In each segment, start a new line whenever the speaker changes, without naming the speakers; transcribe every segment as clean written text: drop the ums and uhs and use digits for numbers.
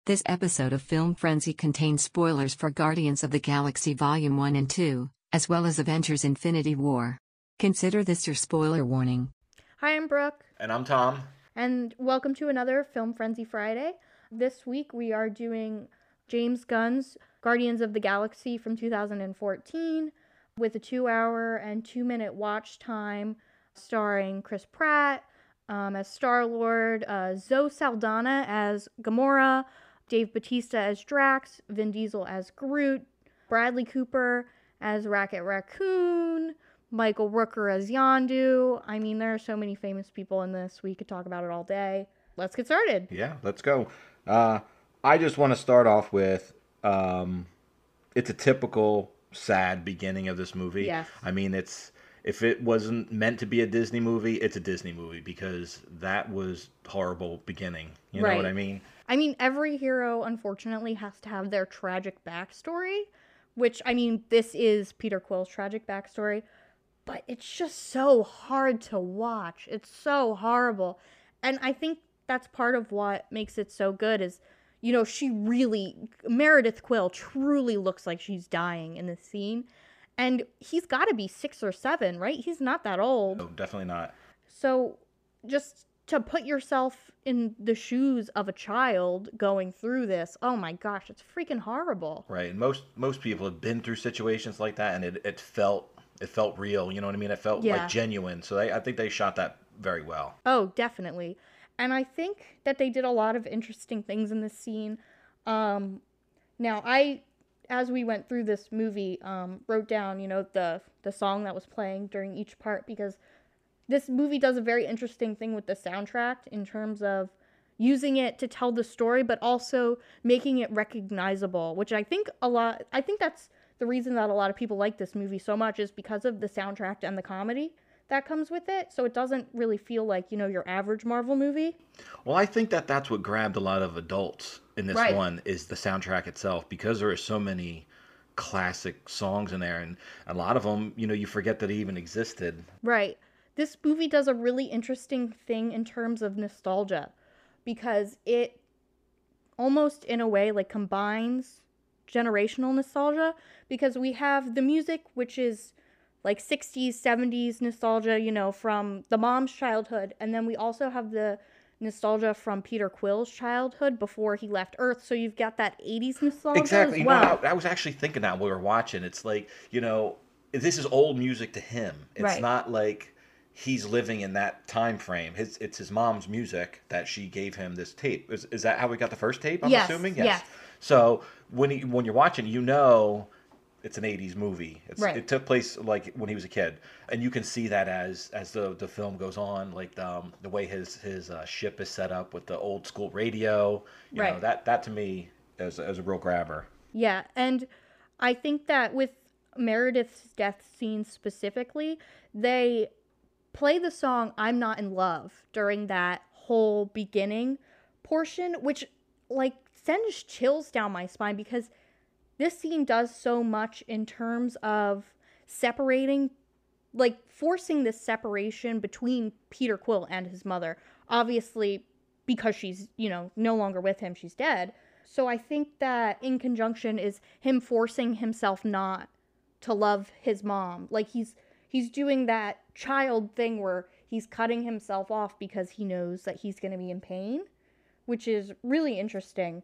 This episode of Film Frenzy contains spoilers for Guardians of the Galaxy Volume 1 and 2, as well as Avengers Infinity War. Consider this your spoiler warning.
Hi, I'm Brooke.
And I'm Tom.
And welcome to another Film Frenzy Friday. This week we are doing James Gunn's Guardians of the Galaxy from 2014 with a 2-hour and 2-minute watch time starring Chris Pratt as Star-Lord, Zoe Saldana as Gamora, Dave Bautista as Drax, Vin Diesel as Groot, Bradley Cooper as Rocket Raccoon, Michael Rooker as Yondu. I mean, there are so many famous people in this. We could talk about it all day. Let's get started.
Yeah, let's go. I just want to start off with, it's a typical sad beginning of this movie.
Yes.
I mean, if it wasn't meant to be a Disney movie, it's a Disney movie because that was horrible beginning. You know what I mean?
I mean, every hero, unfortunately, has to have their tragic backstory, which, I mean, this is Peter Quill's tragic backstory, but it's just so hard to watch. It's so horrible. And I think that's part of what makes it so good is, you know, Meredith Quill truly looks like she's dying in this scene. And he's got to be 6 or 7, right? He's not that old.
No, definitely not.
So just to put yourself in the shoes of a child going through this, oh my gosh, it's freaking horrible.
Right, and most people have been through situations like that, and it felt real. You know what I mean? It felt like genuine. So I think they shot that very well.
Oh, definitely. And I think that they did a lot of interesting things in this scene. Now, as we went through this movie, wrote down, you know, the song that was playing during each part, because this movie does a very interesting thing with the soundtrack in terms of using it to tell the story, but also making it recognizable, which I think that's the reason that a lot of people like this movie so much is because of the soundtrack and the comedy that comes with it. So it doesn't really feel like, you know, your average Marvel movie.
Well, I think that's what grabbed a lot of adults in this one is the soundtrack itself, because there are so many classic songs in there, and a lot of them, you know, you forget that they even existed.
Right. This movie does a really interesting thing in terms of nostalgia, because it almost in a way like combines generational nostalgia, because we have the music, which is like 60s, 70s nostalgia, you know, from the mom's childhood. And then we also have the nostalgia from Peter Quill's childhood before he left Earth. So you've got that 80s nostalgia
Exactly.
as well.
You know, I was actually thinking that while we were watching. It's like, you know, this is old music to him. It's not like he's living in that time frame. It's his mom's music that she gave him this tape. Is that how we got the first tape, I'm assuming?
Yes.
So when you're watching, you know it's an 80s movie. It took place like when he was a kid. And you can see that as the film goes on, like the way his ship is set up with the old school radio. You know, that to me is a real grabber.
Yeah, and I think that with Meredith's death scene specifically, they play the song I'm Not in Love during that whole beginning portion, which like sends chills down my spine, because this scene does so much in terms of separating, like forcing this separation between Peter Quill and his mother. Obviously, because she's, you know, no longer with him, she's dead. So I think that in conjunction is him forcing himself not to love his mom. Like he's doing that child thing where he's cutting himself off because he knows that he's going to be in pain, which is really interesting.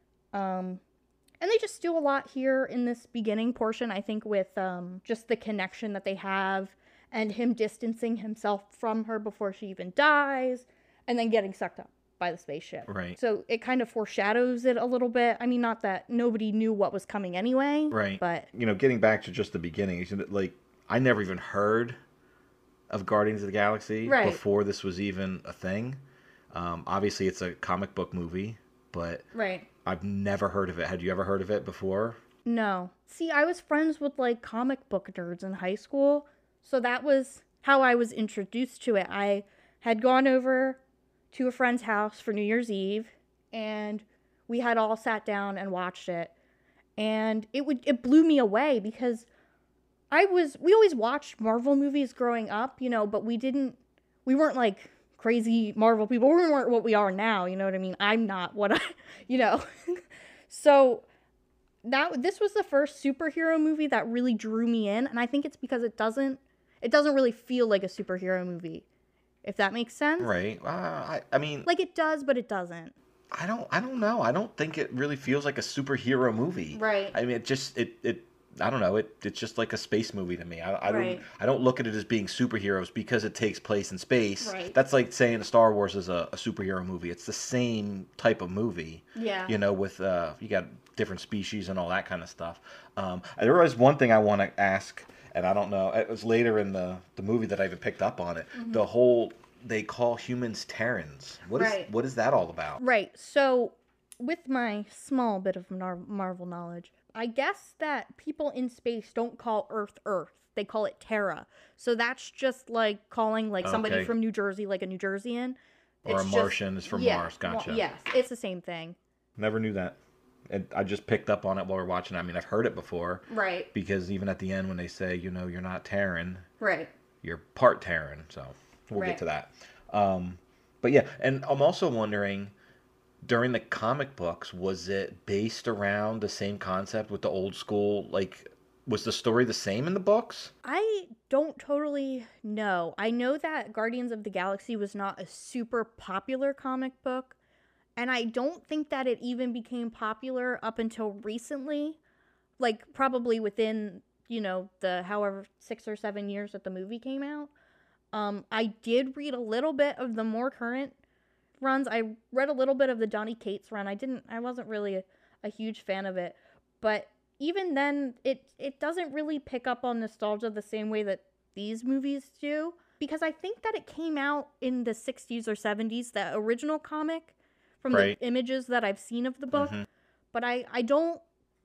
And they just do a lot here in this beginning portion, I think, with just the connection that they have and him distancing himself from her before she even dies and then getting sucked up by the spaceship.
Right.
So it kind of foreshadows it a little bit. I mean, not that nobody knew what was coming anyway.
Right.
But,
you know, getting back to just the beginning, like, I never even heard of Guardians of the Galaxy before this was even a thing. Obviously, it's a comic book movie, but I've never heard of it. Had you ever heard of it before?
No. See, I was friends with like comic book nerds in high school, so that was how I was introduced to it. I had gone over to a friend's house for New Year's Eve, and we had all sat down and watched it. And it blew me away, because we always watched Marvel movies growing up, you know, but we weren't like crazy Marvel people. We weren't what we are now, you know what I mean? I'm not what I, you know. So this was the first superhero movie that really drew me in, and I think it's because it doesn't really feel like a superhero movie, if that makes sense.
Right. I mean,
like it does, but it doesn't.
I don't know. I don't think it really feels like a superhero movie.
Right.
I mean, I don't know. It's just like a space movie to me.
Right.
I don't look at it as being superheroes because it takes place in space.
Right.
That's like saying Star Wars is a superhero movie. It's the same type of movie.
Yeah.
You know, with you got different species and all that kind of stuff. There was one thing I want to ask, and I don't know. It was later in the movie that I even picked up on it. Mm-hmm. The whole they call humans Terrans. What is that all about?
Right. So, with my small bit of Marvel knowledge, I guess that people in space don't call Earth Earth. They call it Terra. So that's just like calling like somebody from New Jersey like a New Jerseyan.
Or a Martian is from Mars. Gotcha.
Well, yes, it's the same thing.
Never knew that. And I just picked up on it while we were watching. I mean, I've heard it before.
Right.
Because even at the end when they say, you know, you're not Terran.
Right.
You're part Terran. So we'll get to that. But yeah, and I'm also wondering, during the comic books, was it based around the same concept with the old school? Like, was the story the same in the books?
I don't totally know. I know that Guardians of the Galaxy was not a super popular comic book, and I don't think that it even became popular up until recently. Like, probably within, you know, the however 6 or 7 years that the movie came out. I did read a little bit of the more current runs. I read a little bit of the Donny Cates run. I wasn't really a huge fan of it. But even then, it doesn't really pick up on nostalgia the same way that these movies do. Because I think that it came out in the 60s or 70s, the original comic, from the images that I've seen of the book. Mm-hmm. But I don't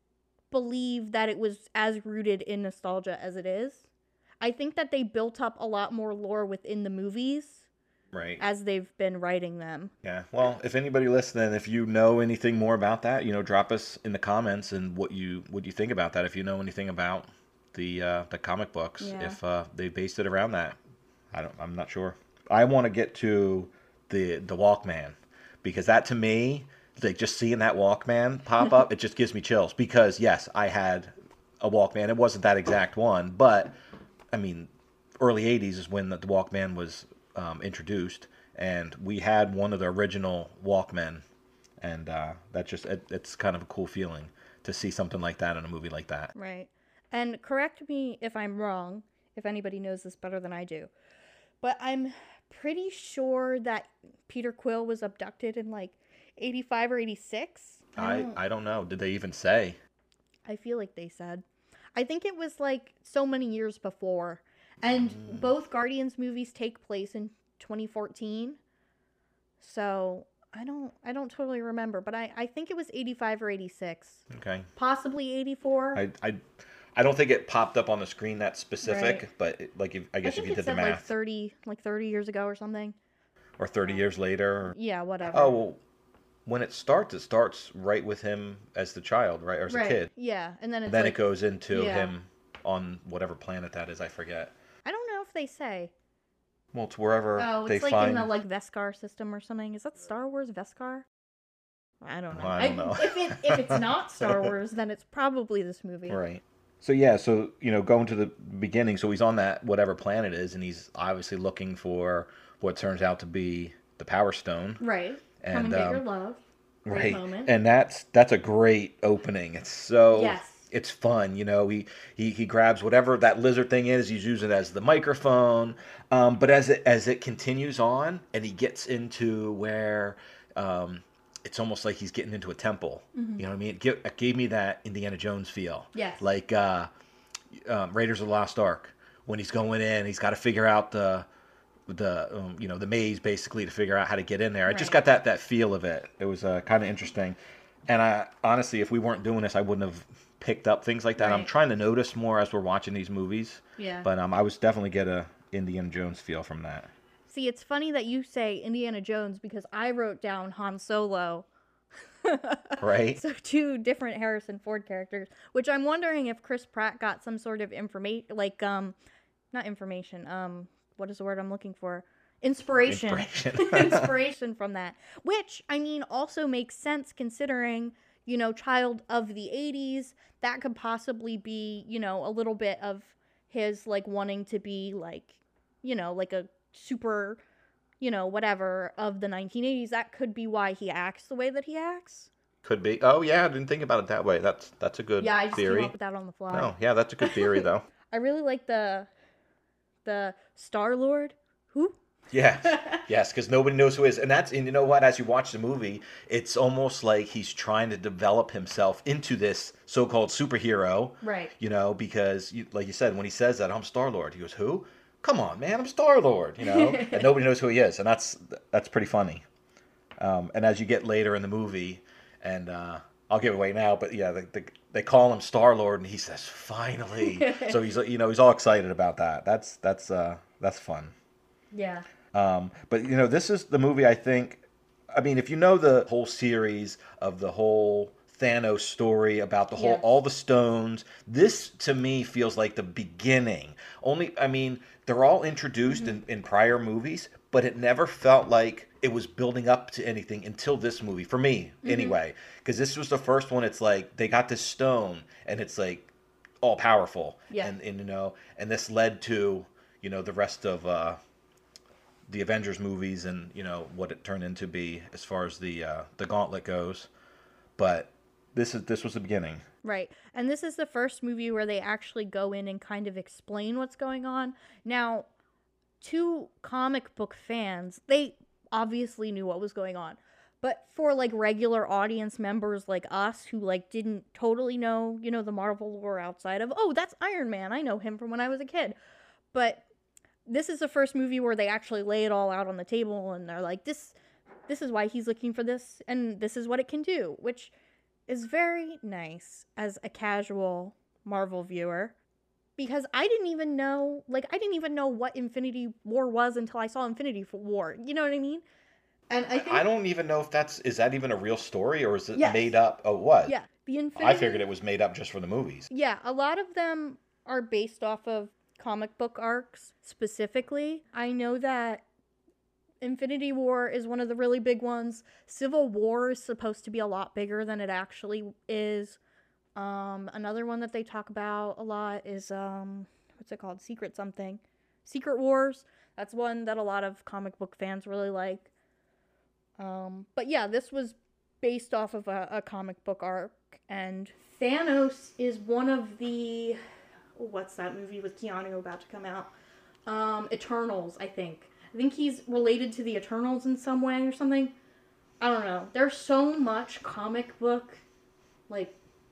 believe that it was as rooted in nostalgia as it is. I think that they built up a lot more lore within the movies. Right. As they've been writing them.
Yeah. Well, if anybody listening, if you know anything more about that, you know, drop us in the comments and what you think about that. If you know anything about the comic books, if they based it around that, I'm not sure. I want to get to the Walkman, because that, to me, like just seeing that Walkman pop up, it just gives me chills. Because yes, I had a Walkman. It wasn't that exact one, but I mean, early 80s is when the Walkman was introduced, and we had one of the original Walkmen, and that just it's kind of a cool feeling to see something like that in a movie like that.
Right. And correct me if I'm wrong, if anybody knows this better than I do, but I'm pretty sure that Peter Quill was abducted in like 85 or 86.
I don't know. Did they even say?
I feel like they said. I think it was like so many years before. And both Guardians movies take place in 2014. So I don't totally remember, but I think it was 85 or 86.
Okay.
Possibly 84.
I don't think it popped up on the screen that specific, right. But I guess if you did the math.
Like 30 years ago or something.
Or 30 years later. Or...
Yeah, whatever.
Oh, well, when it starts right with him as the child, right? Or as a kid.
Yeah, and then
it goes into him on whatever planet that is, I forget.
I don't know if they say.
Well, it's wherever they
like
find...
in the like Veskar system or something. Is that Star Wars Veskar? I don't know.
I don't know.
If it's not Star Wars, then it's probably this movie.
Right. So yeah, going to the beginning, so he's on that whatever planet it is, and he's obviously looking for what turns out to be the Power Stone.
Right. Come and get your love.
Right. Moment. And that's a great opening. It's so... Yes. It's fun, you know. He grabs whatever that lizard thing is. He's using it as the microphone. But as it continues on, and he gets into where it's almost like he's getting into a temple. Mm-hmm. You know what I mean? It gave me that Indiana Jones feel.
Yes.
Like Raiders of the Lost Ark, when he's going in, he's got to figure out the maze basically to figure out how to get in there. Right. I just got that feel of it. It was kind of interesting. And I honestly, if we weren't doing this, I wouldn't have picked up things like that. Right. I'm trying to notice more as we're watching these movies.
Yeah.
But I was definitely get a Indiana Jones feel from that.
See, it's funny that you say Indiana Jones, because I wrote down Han Solo.
Right.
So 2 different Harrison Ford characters, which I'm wondering if Chris Pratt got some sort of information, like not information. What is the word I'm looking for? inspiration. Inspiration from that. Which, I mean, also makes sense considering, child of the 80s. That could possibly be, a little bit of his, like, wanting to be, like, like a super, whatever of the 1980s. That could be why he acts the way that he acts.
Could be. Oh, yeah, I didn't think about it that way. That's a good theory.
Yeah, I just came up with that on the fly.
Oh, yeah, that's a good theory, though.
I really like the Star-Lord. Who?
Yes, because nobody knows who he is. And you know what, as you watch the movie, it's almost like he's trying to develop himself into this so-called superhero.
Right.
Because, like you said, when he says that, I'm Star-Lord, he goes, who? Come on, man, I'm Star-Lord, and nobody knows who he is. And that's pretty funny. And as you get later in the movie, and I'll give it away now, but yeah, they call him Star-Lord, and he says, finally. So he's all excited about that. That's fun.
Yeah.
But this is the movie, I think. I mean, if you know the whole series of the whole Thanos story about all the stones, this to me feels like the beginning. They're all introduced in prior movies, but it never felt like it was building up to anything until this movie, for me anyway. Because this was the first one. It's like they got this stone, and it's like all powerful.
Yeah.
And this led to the rest of the Avengers movies, and what it turned into be as far as the Gauntlet goes. But this was the beginning.
Right. And this is the first movie where they actually go in and kind of explain what's going on. Now, to comic book fans, they obviously knew what was going on. But for, like, regular audience members like us who, like, didn't totally know, the Marvel lore outside of, oh, that's Iron Man. I know him from when I was a kid. But this is the first movie where they actually lay it all out on the table, and they're like, this is why he's looking for this, and this is what it can do, which is very nice as a casual Marvel viewer, because I didn't even know what Infinity War was until I saw Infinity War. You know what I mean? And
I don't even know if is that even a real story, or is it made up? Oh, what?
Yeah,
I figured it was made up just for the movies.
Yeah, a lot of them are based off of comic book arcs specifically. I know that Infinity War is one of the really big ones. Civil War is supposed to be a lot bigger than it actually is. Another one that they talk about a lot is what's it called? Secret Wars. That's one that a lot of comic book fans really like. But yeah, this was based off of a comic book arc, and Thanos is one of the what's that movie with Keanu about to come out? Eternals, I think. I think he's related to the Eternals in some way or something. I don't know. There's so much comic book, like,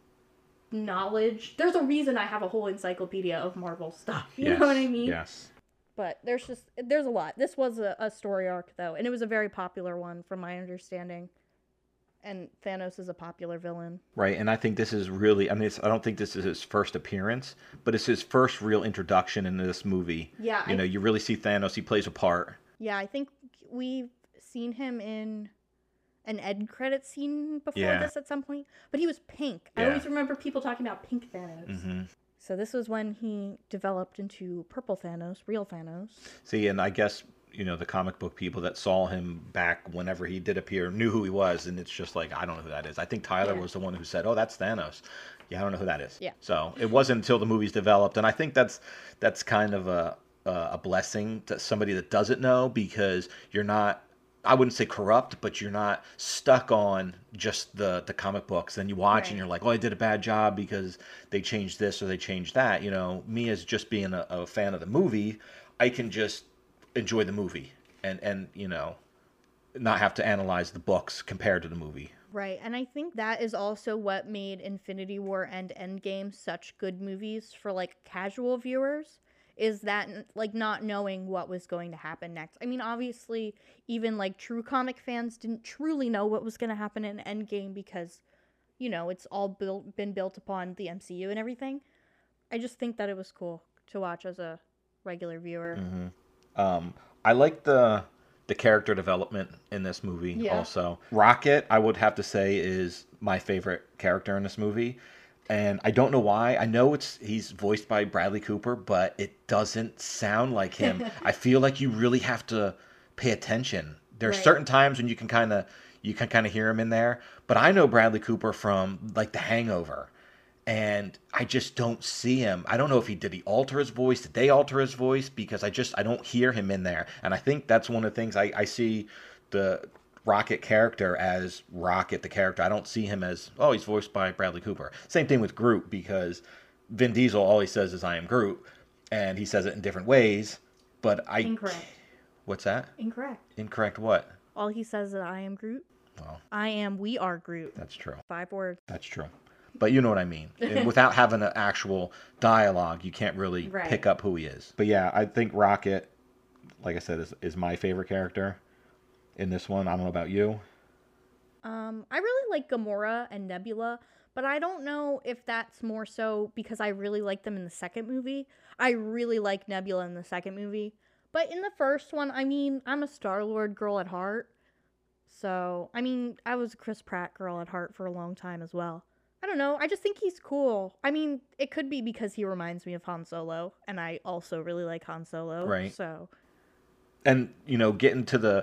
knowledge. There's a reason I have a whole encyclopedia of Marvel stuff. You know what I mean?
Yes.
But there's a lot. This was a story arc, though, and it was a very popular one, from my understanding. And Thanos is a popular villain.
Right, and I think this is really, I don't think this is his first appearance, but it's his first real introduction into this movie.
Yeah.
You really see Thanos, he plays a part.
Yeah, I think we've seen him in an end credit scene before this at some point, but he was pink. Yeah. I always remember people talking about pink Thanos. Mm-hmm. So this was when he developed into purple Thanos, real Thanos.
See, and I guess the comic book people that saw him back whenever he did appear knew who he was, and it's just like, I don't know who that is. I think Tyler was the one who said, oh, that's Thanos. Yeah, I don't know who that is.
Yeah.
So it wasn't until the movies developed, and I think that's kind of a blessing to somebody that doesn't know, because you're not, I wouldn't say corrupt, but you're not stuck on just the comic books. And you watch and you're like, oh, I did a bad job because they changed this or they changed that. Me as just being a fan of the movie, I can just enjoy the movie and not have to analyze the books compared to the movie.
Right, and I think that is also what made Infinity War and Endgame such good movies for, like, casual viewers, is that, like, not knowing what was going to happen next. I mean, obviously, even, like, true comic fans didn't truly know what was going to happen in Endgame because, it's all been built upon the MCU and everything. I just think that it was cool to watch as a regular viewer.
Mm-hmm. I like the character development in this movie also. Rocket, I would have to say, is my favorite character in this movie. And I don't know why. I know he's voiced by Bradley Cooper, but it doesn't sound like him. I feel like you really have to pay attention. There's
Right.
certain times when you can kind of hear him in there, but I know Bradley Cooper from like The Hangover, and I just don't see him. I don't know if did he alter his voice? Did they alter his voice? Because I don't hear him in there, and I think that's one of the things I see the Rocket character as Rocket the character. I don't see him as, oh, he's voiced by Bradley Cooper. Same thing with Groot, because Vin Diesel, all he says is I am Groot, and he says it in different ways, but
Incorrect.
What's that?
Incorrect.
Incorrect what?
All he says is I am Groot.
Well,
we are Groot.
that's true.
5 words.
That's true. But you know what I mean. And without having an actual dialogue, you can't really
Right.
pick up who he is. But yeah, I think Rocket, like I said, is my favorite character in this one. I don't know about you.
I really like Gamora and Nebula, but I don't know if that's more so because I really like them in the second movie. I really like Nebula in the second movie. But in the first one, I mean, I'm a Star-Lord girl at heart. So, I mean, I was a Chris Pratt girl at heart for a long time as well. I don't know. I just think he's cool. I mean, it could be because he reminds me of Han Solo, and I also really like Han Solo.
Right.
So,
And, getting to the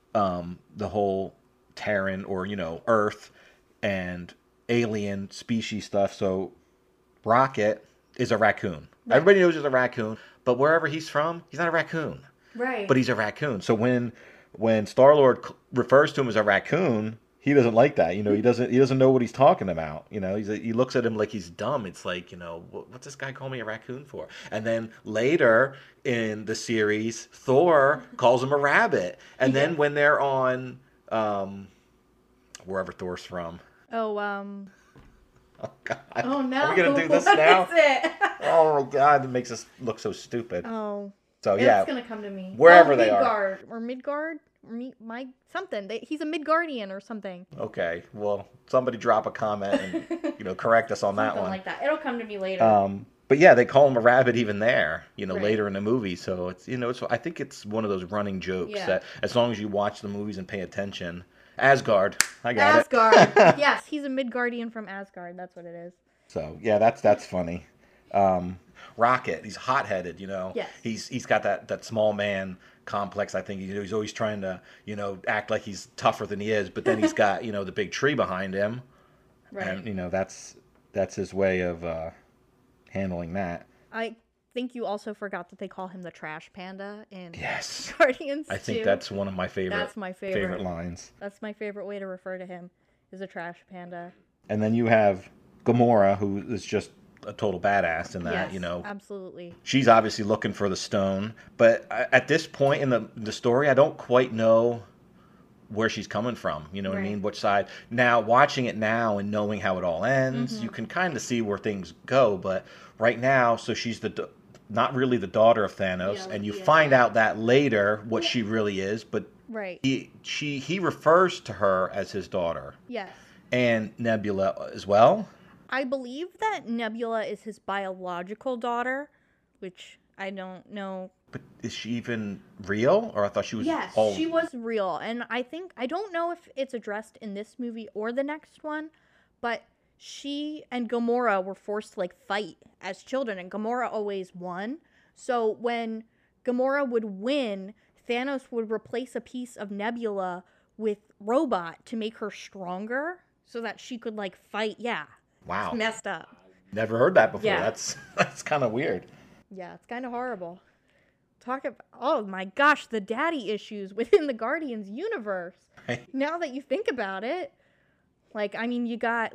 whole Terran or, Earth and alien species stuff. So Rocket is a raccoon. Right. Everybody knows he's a raccoon, but wherever he's from, he's not a raccoon.
right.
But he's a raccoon. So when Star-Lord refers to him as a raccoon, he doesn't like that. He doesn't know what he's talking about. He looks at him like he's dumb. It's like, what's this guy call me a raccoon for? And then later in the series, Thor calls him a rabbit. And then when they're on wherever Thor's from.
Oh
God.
Oh no.
Are we gonna do this now?
What is it?
Oh God, it makes us look so stupid.
Oh.
So yeah,
It's gonna come to me.
Wherever they are.
Midgard or something. He's a Midgardian or something.
Okay, well, somebody drop a comment and correct us on that
Something
one.
like that. It'll come to me later.
But yeah, they call him a rabbit even there,
Right.
later in the movie. So it's I think it's one of those running jokes
Yeah.
that as long as you watch the movies and pay attention. Asgard, I got it.
Asgard. Yes, he's a Midgardian from Asgard. That's what it is.
So yeah, that's funny. Rocket, he's hot-headed,
Yes.
He's got that small man complex. I think he's always trying to act like he's tougher than he is, but then he's got the big tree behind him,
Right.
and that's his way of handling that.
I think you also forgot that they call him the Trash Panda in
Yes,
Guardians.
I think
2.
that's one of my favorite.
That's my favorite
lines.
That's my favorite way to refer to him, is a Trash Panda.
And then you have Gamora, who is just a total badass in that.
Yes, absolutely.
She's obviously looking for the stone, but at this point in the story, I don't quite know where she's coming from. You know what I
Right.
mean? Which side? Now, watching it now and knowing how it all ends, you can kind of see where things go. But right now, so she's not really the daughter of Thanos,
Yeah,
and you
yeah.
find out that later what she really is. But
Right.
he refers to her as his daughter,
Yes.
and Nebula as well.
I believe that Nebula is his biological daughter, which I don't know.
But is she even real? Or I thought she was.
Yes,
all...
she was real. And I don't know if it's addressed in this movie or the next one, but she and Gamora were forced to fight as children, and Gamora always won. So when Gamora would win, Thanos would replace a piece of Nebula with Robot to make her stronger so that she could fight. Yeah.
Wow.
It's messed up.
Never heard that before.
Yeah.
That's kind of weird.
Yeah, it's kind of horrible. Talk about, oh my gosh, the daddy issues within the Guardians universe.
Right.
Now that you think about it, you've got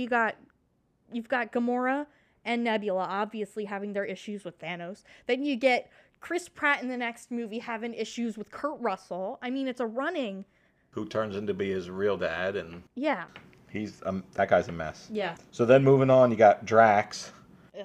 Gamora and Nebula obviously having their issues with Thanos. Then you get Chris Pratt in the next movie having issues with Kurt Russell. I mean, it's a running.
Who turns into be his real dad, and
Yeah.
he's that guy's a mess.
Yeah.
So then moving on, you got Drax.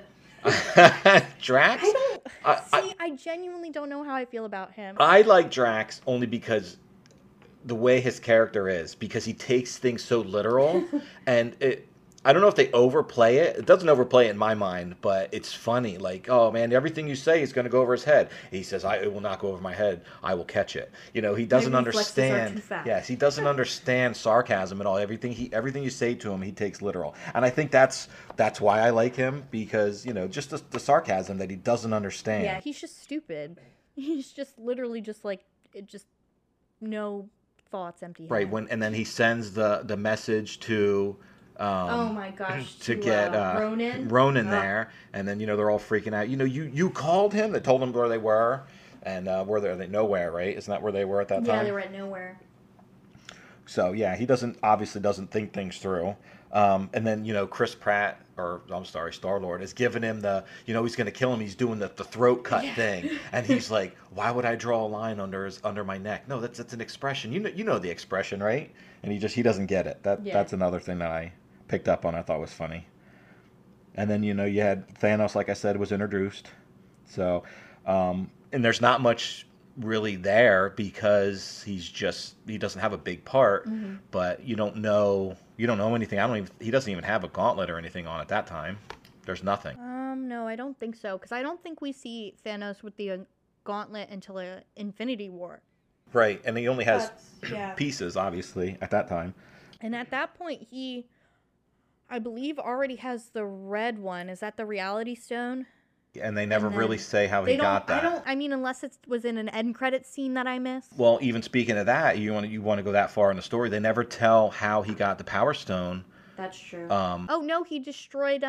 Drax?
I genuinely don't know how I feel about him.
I like Drax only because the way his character is, because he takes things so literal, and I don't know if they overplay it. It doesn't overplay it in my mind, but it's funny. Oh man, everything you say is going to go over his head. He says, "It will not go over my head. I will catch it." He doesn't
My reflexes are
understand.
too fast.
Yes, he doesn't understand sarcasm at all. Everything you say to him, he takes literal. And I think that's why I like him, because just the sarcasm that he doesn't understand.
Yeah, he's just stupid. He's just literally just no thoughts, empty head.
Right, and then he sends the message to
oh my gosh,
to get Ronan there, and then they're all freaking out. You called him. They told him where they were, and were they nowhere, right? Isn't that where they were at that time?
Yeah, they were at nowhere.
So yeah, he obviously doesn't think things through. And then Chris Pratt, or I'm sorry, Star-Lord, is giving him the he's going to kill him. He's doing the throat cut thing, and he's like, "Why would I draw a line under my neck? No, that's an expression. You know the expression, right?" And he doesn't get it. That's another thing that I picked up on. I thought was funny. And then you had Thanos, like I said, was introduced. So, and there's not much really there because he doesn't have a big part, but you don't know anything. He doesn't even have a gauntlet or anything on at that time. There's nothing.
No, I don't think so, because I don't think we see Thanos with the gauntlet until Infinity War.
Right, and he only has pieces, obviously, at that time.
And at that point, he, I believe, already has the red one. Is that the Reality Stone?
And they never really say how he got that.
I mean, unless it was in an end credit scene that I missed.
Well, even speaking of that, you want to go that far in the story. They never tell how he got the Power Stone.
That's true. Oh no, he destroyed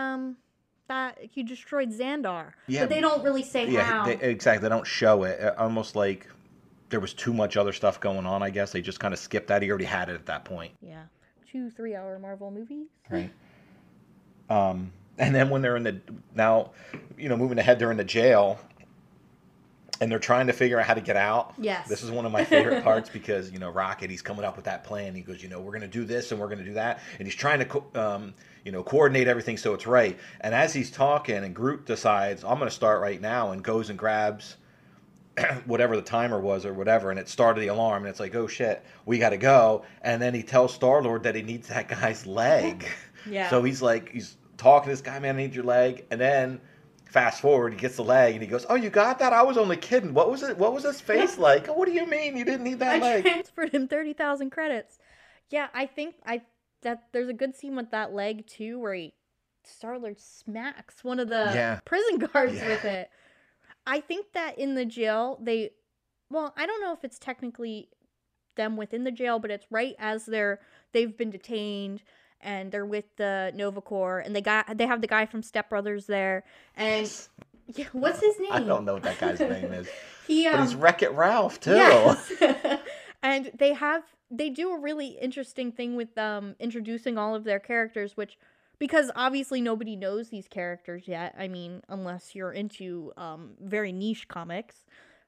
Xandar.
Yeah,
but they don't really say how.
Exactly, they don't show it. Almost like there was too much other stuff going on. I guess they just kind of skipped that. He already had it at that point.
Yeah, 2 3-hour Marvel movies.
Right. And then when they're moving ahead, they're in the jail, and they're trying to figure out how to get out.
Yes.
This is one of my favorite parts because, Rocket, he's coming up with that plan. He goes, we're going to do this and we're going to do that. And he's trying to, coordinate everything so it's right. And as he's talking, and Groot decides, I'm going to start right now, and goes and grabs whatever the timer was or whatever, and it started the alarm, and it's like, oh shit, we got to go. And then he tells Star-Lord that he needs that guy's leg.
Yeah.
So he's talking to this guy, man, I need your leg. And then fast forward, he gets the leg and he goes, oh, you got that? I was only kidding. What was his face like? Oh, what do you mean you didn't need that leg?
I transferred him 30,000 credits. Yeah, I think that there's a good scene with that leg too, where Star-Lord smacks one of the prison guards with it. I think that in the jail, I don't know if it's technically them within the jail, but it's right as they've been detained. And they're with the Nova Corps, and they have the guy from Step Brothers there. And what's his name?
I don't know what that guy's name is. But he's Wreck-It Ralph too. Yes.
And they do a really interesting thing with introducing all of their characters, because obviously nobody knows these characters yet. I mean, unless you're into very niche comics.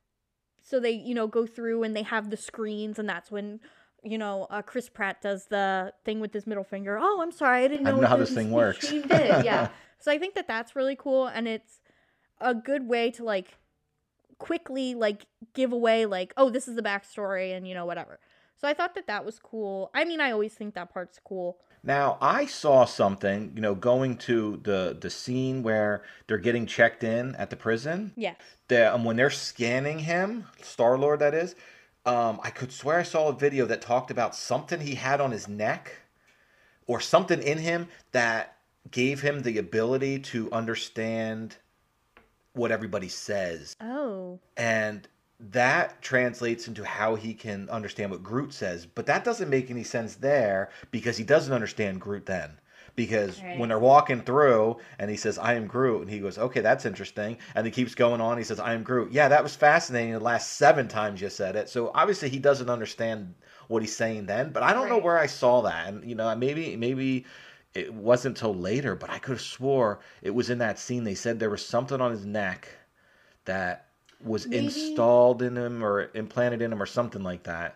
So they go through and they have the screens, and that's when Chris Pratt does the thing with his middle finger. Oh, I'm sorry, I didn't know
how this thing works.
He did, yeah. So I think that that's really cool, and it's a good way to quickly give away oh, this is the backstory and whatever. So I thought that was cool. I mean, I always think that part's cool.
Now I saw something, going to the scene where they're getting checked in at the prison.
Yeah.
When they're scanning him, Star-Lord, that is. I could swear I saw a video that talked about something he had on his neck or something in him that gave him the ability to understand what everybody says.
Oh.
And that translates into how he can understand what Groot says. But that doesn't make any sense there because he doesn't understand Groot then. Because when they're walking through and he says, I am Groot, and he goes, okay, that's interesting. And he keeps going on. He says, I am Groot. Yeah, that was fascinating the last 7 times you said it. So obviously he doesn't understand what he's saying then. But I don't know where I saw that. And, maybe it wasn't until later, but I could have swore it was in that scene. They said there was something on his neck that was installed in him or implanted in him or something like that.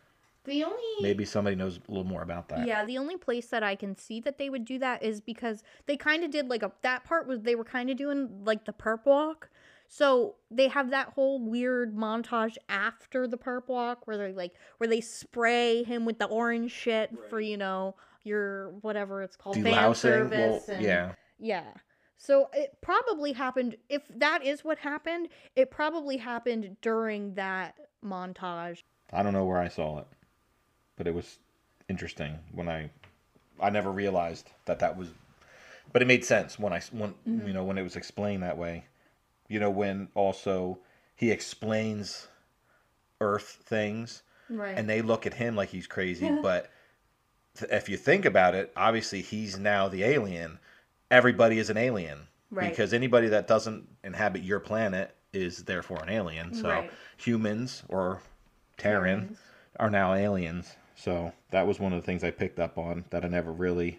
Maybe somebody knows a little more about that.
Yeah, the only place that I can see that they would do that is because they kind of did that part was they were kind of doing the perp walk. So they have that whole weird montage after the perp walk where they're where they spray him with the orange shit for your whatever it's called, fan service.
Well,
yeah. So it probably happened, if that is what happened, it probably happened during that montage.
I don't know where I saw it. But it was interesting when I never realized that was, but it made sense when when it was explained that way. When also he explains Earth things
Right.
And they look at him like he's crazy. But if you think about it, obviously he's now the alien. Everybody is an alien.
Right.
Because anybody that doesn't inhabit your planet is therefore an alien. So humans or Terran are now aliens. So that was one of the things I picked up on that I never really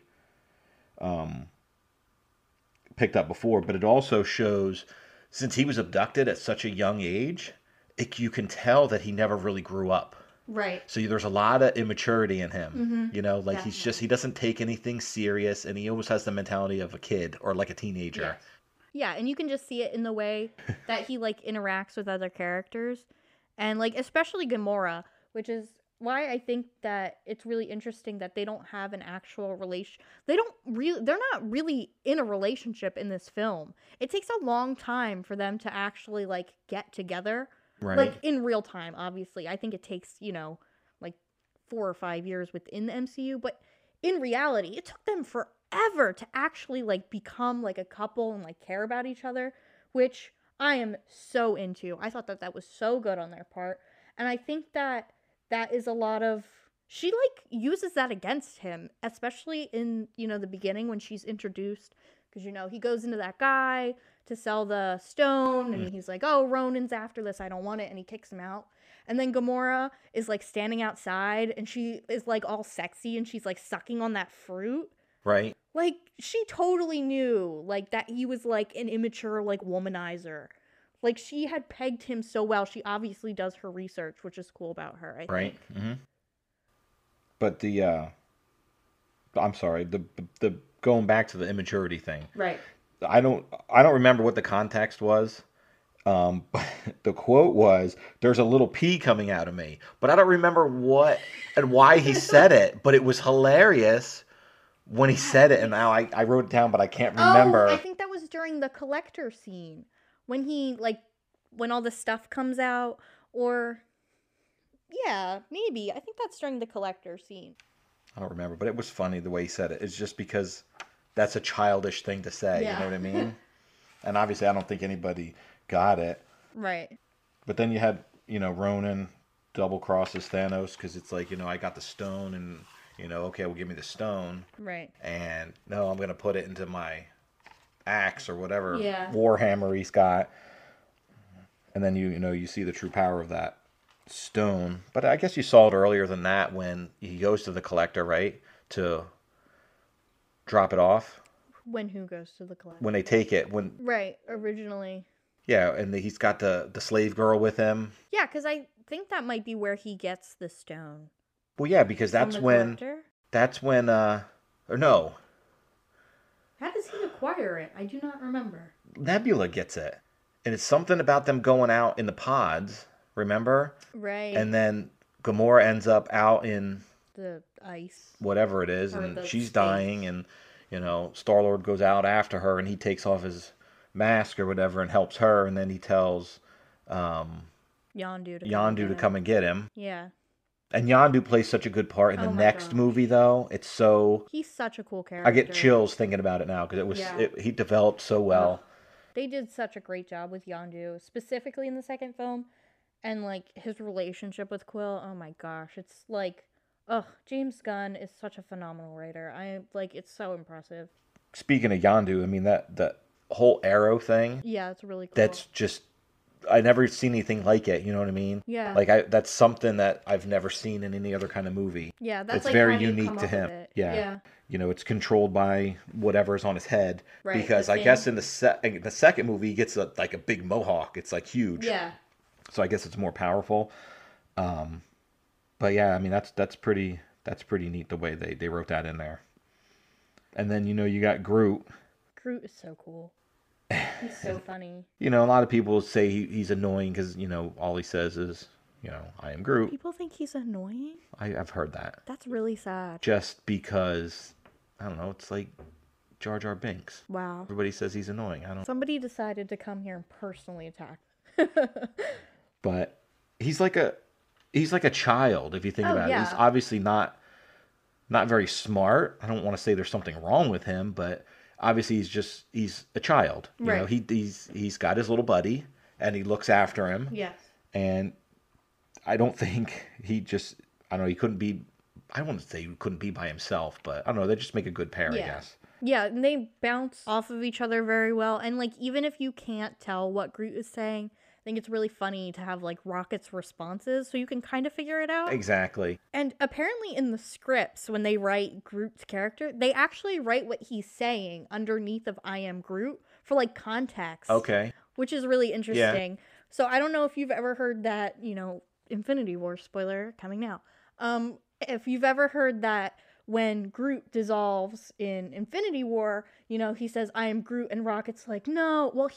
picked up before. But it also shows, since he was abducted at such a young age, you can tell that he never really grew up.
Right.
So there's a lot of immaturity in him.
Mm-hmm.
You know, like
Definitely.
he doesn't take anything serious, and he always has the mentality of a kid or like a teenager.
Yes. Yeah, and you can just see it in the way that he like interacts with other characters, and like especially Gamora, which is why I think that it's really interesting that they don't have an actual relation. They're not really in a relationship in this film. It takes a long time for them to actually like get together.
Right.
Like in real time, obviously. I think it takes, like 4 or 5 years within the MCU, but in reality, it took them forever to actually like become like a couple and like care about each other, which I am so into. I thought that was so good on their part. And I think that is a lot of, she like uses that against him, especially in, the beginning when she's introduced, because he goes into that guy to sell the stone, and he's like, oh, Ronan's after this, I don't want it, and he kicks him out. And then Gamora is like standing outside, and she is like all sexy, and she's like sucking on that fruit.
Right.
Like, she totally knew like that he was like an immature like womanizer. Like, she had pegged him so well. She obviously does her research, which is cool about her, I think.
Right. Mm-hmm. But I'm sorry, the going back to the immaturity thing.
Right.
I don't remember what the context was. But the quote was, "There's a little pea coming out of me," but I don't remember what and why he said it. But it was hilarious when he said it, and now I wrote it down, but I can't remember.
Oh, I think that was during the collector scene when when all the stuff comes out, or yeah, maybe. I think that's during the collector scene.
I don't remember, but it was funny the way he said it. It's just because that's a childish thing to say.
Yeah.
You know what I mean? And obviously, I don't think anybody got it.
Right.
But then you had, Ronan double crosses Thanos because it's like, I got the stone and, okay, well, give me the stone.
Right.
And no, I'm going to put it into my axe or whatever
Warhammer
Warhammer he's got. And then, you see the true power of that stone. But I guess you saw it earlier than that when he goes to the collector, right? To drop it off.
When who goes to the collector?
When they take it.
Right, originally.
Yeah, and he's got the slave girl with him.
Yeah, because I think that might be where he gets the stone.
Well, yeah, because that's when... Or no.
How does he acquire it? I do not remember.
Nebula gets it. And it's something about them going out in the pods, remember?
Right.
And then Gamora ends up out in...
the ice.
Whatever it is, and she's dying, and, Star-Lord goes out after her, and he takes off his mask or whatever and helps her, and then he tells
Yondu
to come and get him.
Yeah.
And Yondu plays such a good part in the next movie, though. It's so...
He's such a cool character.
I get chills thinking about it now, because he developed so well.
They did such a great job with Yondu, specifically in the second film, and, like, his relationship with Quill, oh my gosh, it's like... James Gunn is such a phenomenal writer. It's so impressive.
Speaking of Yondu, I mean, that whole Arrow thing.
Yeah, it's really cool.
That's just, I never seen anything like it, you know what I mean?
Yeah.
Like, that's something that I've never seen in any other kind of movie.
Yeah, that's
it's
like
very
how you
unique
come
to
up
him.
with it.
Yeah. It's controlled by whatever's on his head.
Right,
Because I guess in the second movie, he gets a big mohawk. It's like huge.
Yeah.
So I guess it's more powerful. But yeah, I mean, that's pretty neat the way they wrote that in there. And then, you got Groot.
Groot is so cool. He's so funny.
A lot of people say he's annoying because, all he says is, I am Groot.
People think he's annoying?
I've heard that.
That's really sad.
Just because, I don't know, it's like Jar Jar Binks.
Wow.
Everybody says he's annoying.
Somebody decided to come here and personally attack.
But he's like a child, if you think about it. He's obviously not very smart. I don't want to say there's something wrong with him, but obviously he's a child. You know, he's got his little buddy, and he looks after him.
Yes.
And I don't think he just, I don't know, he couldn't be, I don't want to say he couldn't be by himself, but I don't know, they just make a good pair, I guess.
Yeah, and they bounce off of each other very well. And, like, even if you can't tell what Groot is saying, I think it's really funny to have, like, Rocket's responses so you can kind of figure it out.
Exactly.
And apparently in the scripts, when they write Groot's character, they actually write what he's saying underneath of I am Groot for, like, context.
Okay.
Which is really interesting. Yeah. So I don't know if you've ever heard that, you know, Infinity War spoiler coming now. If you've ever heard that when Groot dissolves in Infinity War, you know, he says, I am Groot, and Rocket's like, no. Well,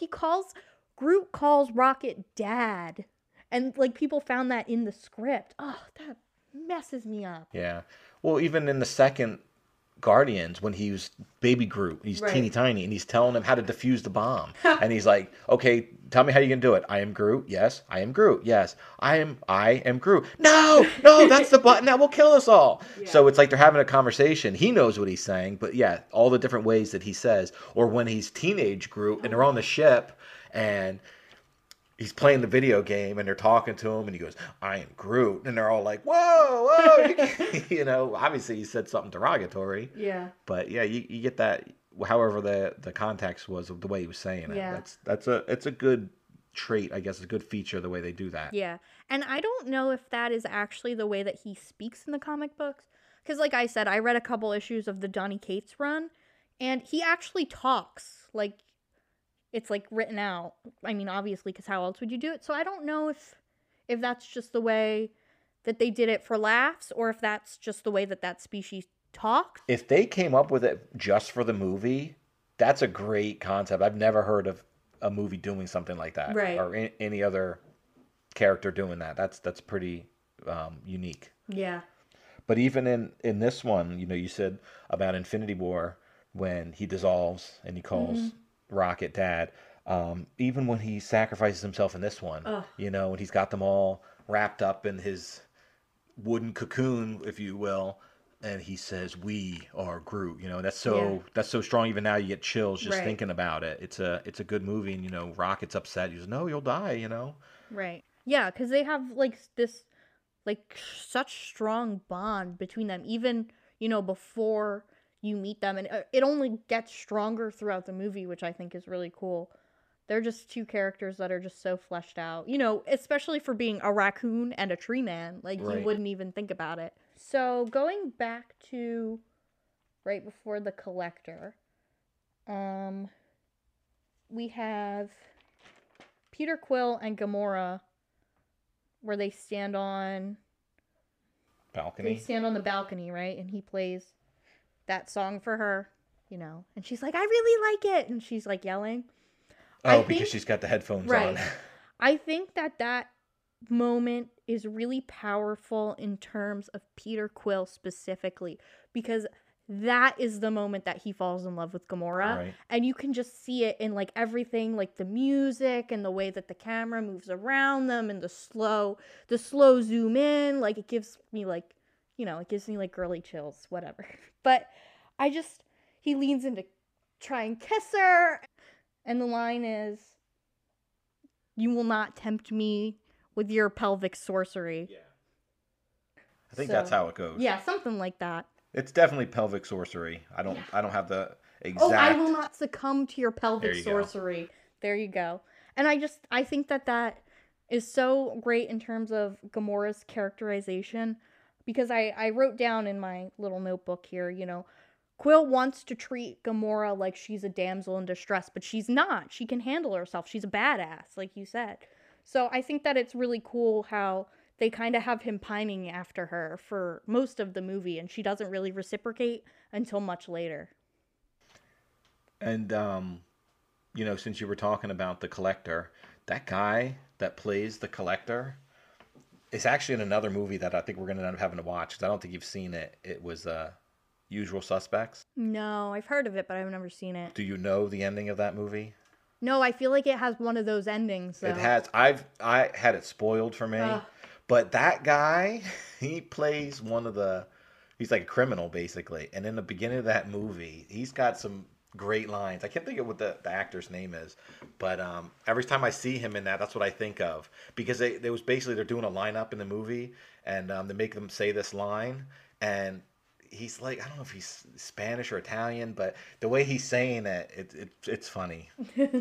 Groot calls Rocket Dad. And, like, people found that in the script. Oh, that messes me up.
Yeah. Well, even in the second Guardians, when he was baby Groot, he's teeny tiny, and he's telling him how to defuse the bomb. And he's like, okay, tell me how you're going to do it. I am Groot. Yes. I am Groot. Yes. I am Groot. No, that's the button that will kill us all. Yeah. So it's like they're having a conversation. He knows what he's saying, but yeah, all the different ways that he says. Or when he's teenage Groot and they're on the ship and he's playing the video game and they're talking to him and he goes, I am Groot. And they're all like, whoa. You know, obviously he said something derogatory.
Yeah.
But yeah, you get that, however the context was of the way he was saying it.
Yeah.
It's a good trait, I guess, it's a good feature the way they do that.
Yeah. And I don't know if that is actually the way that he speaks in the comic books. Because like I said, I read a couple issues of the Donny Cates run and he actually talks like it's like written out. I mean, obviously, because how else would you do it? So I don't know if that's just the way that they did it for laughs or if that's just the way that species talks.
If they came up with it just for the movie, that's a great concept. I've never heard of a movie doing something like that.
Right.
Or any other character doing that. That's pretty unique.
Yeah.
But even in this one, you know, you said about Infinity War when he dissolves and he calls Rocket Dad. Even when he sacrifices himself in this one, you know, and he's got them all wrapped up in his wooden cocoon, if you will, and he says, "We are Groot." You know, that's so strong. Even now, you get chills just thinking about it. It's a good movie, and you know, Rocket's upset. He goes, "No, you'll die." You know.
Right. Yeah, because they have like this, like such strong bond between them. Even you know before you meet them, and it only gets stronger throughout the movie, which I think is really cool. They're just two characters that are just so fleshed out, you know, especially for being a raccoon and a tree man. Like you wouldn't even think about it. So going back to right before the Collector, we have Peter Quill and Gamora where they stand on
balcony.
They stand on the balcony, right? And he plays that song for her, you know, and she's like, I really like it. And she's like yelling.
Because she's got the headphones on.
I think that moment is really powerful in terms of Peter Quill specifically, because that is the moment that he falls in love with Gamora.
Right.
And you can just see it in like everything, like the music and the way that the camera moves around them and the slow zoom in. Like it gives me like, you know, it gives me like girly chills, whatever. But he leans in to try and kiss her. And the line is, you will not tempt me with your pelvic sorcery.
Yeah. I think that's how it goes.
Yeah, something like that.
It's definitely pelvic sorcery. I don't have the exact...
Oh, I will not succumb to your pelvic sorcery. Go. There you go. And I think that is so great in terms of Gamora's characterization, because I wrote down in my little notebook here, you know, Quill wants to treat Gamora like she's a damsel in distress, but she's not. She can handle herself. She's a badass, like you said. So I think that it's really cool how they kind of have him pining after her for most of the movie, and she doesn't really reciprocate until much later.
And, you know, since you were talking about the Collector, that guy that plays the Collector is actually in another movie that I think we're going to end up having to watch, because I don't think you've seen it. It was... Usual Suspects?
No, I've heard of it, but I've never seen it.
Do you know the ending of that movie?
No, I feel like it has one of those endings, though.
It has. I had it spoiled for me. But that guy, he plays he's like a criminal, basically. And in the beginning of that movie, he's got some great lines. I can't think of what the actor's name is, but every time I see him in that, that's what I think of, because they was basically they're doing a lineup in the movie, and they make them say this line, and he's like, I don't know if he's Spanish or Italian, but the way he's saying it's funny.